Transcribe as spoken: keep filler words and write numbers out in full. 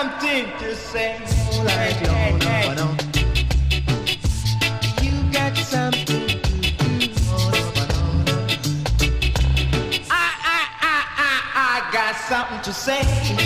something to say. Hey, hey, hey. You got something to do. I, I, I, I, I got something to say.